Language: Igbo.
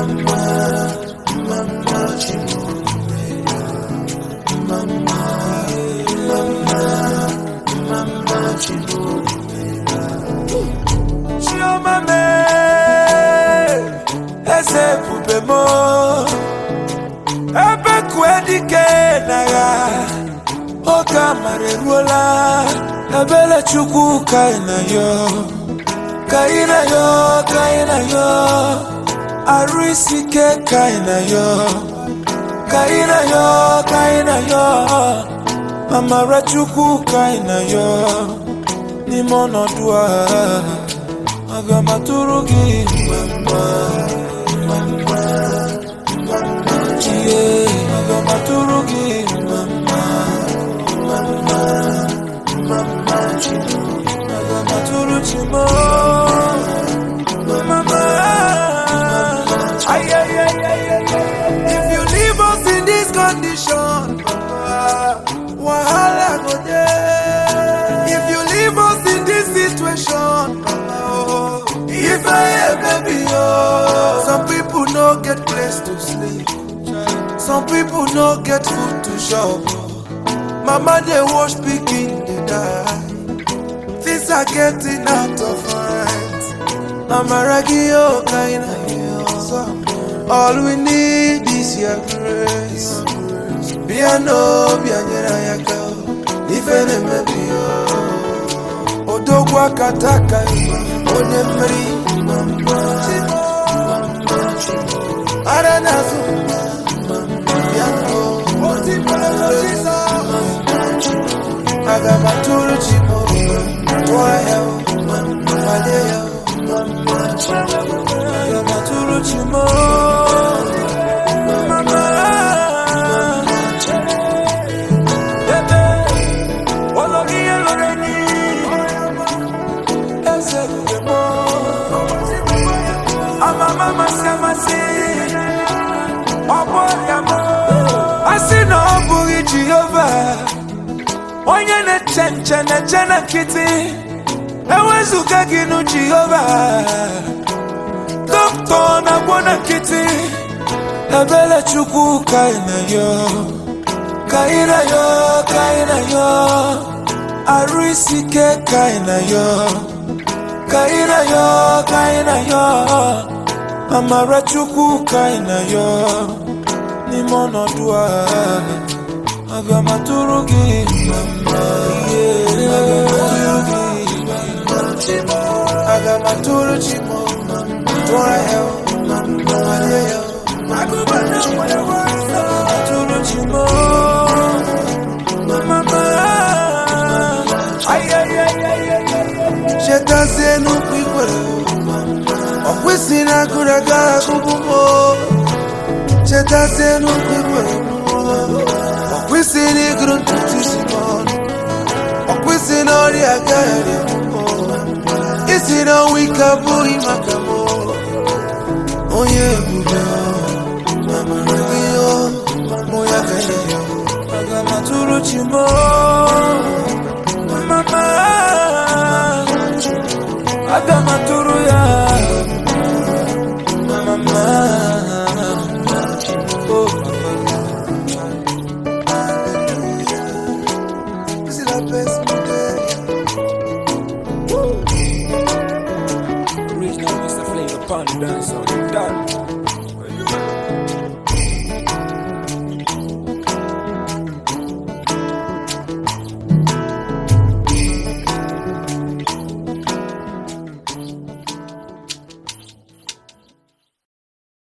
Abele chuku kaina yo arisike kaina yo amara chuku kaina yo ni mono dua agamaturu gi mama agamaturu gi mama Agamaturu chimo mama. If you leave us in this condition, wahala go there. If you leave us in this situation, if I baby some people no get place to sleep, some people no get food to shop. Mama they wash pikin they die. Things are getting out of hand. Amaragio kaina yo. All we need is your grace. Biano bianyera yaka. Ifene mebio. Odogwa kataka onemri. Aranazu. Biano. Agamaturu chimo, toya, malaya, agamaturu chimo, mama. Bebe, ologiye loreni, ezekemo, amama masamasi, oboyamo, asino buri Jehovah. Onye ne chena kiti ewezuga ginu Jehovah. Doctor na bona kiti ebele chuku kaina yo arisike kaina yo amara chuku kaina yo ni mono dua agamaturu gi mama agamaturu chimo toya malaya agamaturu chimo mama cheta zenu kwikore okwesina kuraga kubumo cheta zenu kwikore we see the ground to Simon. We see no the agari. Is it a week of boy macamo? Oh yeah, Mama Radio, Moya Gayo, Agamaturu Chimo, Mama Agamaturu ya Mama. Original Mr. Flavor Pun dancer.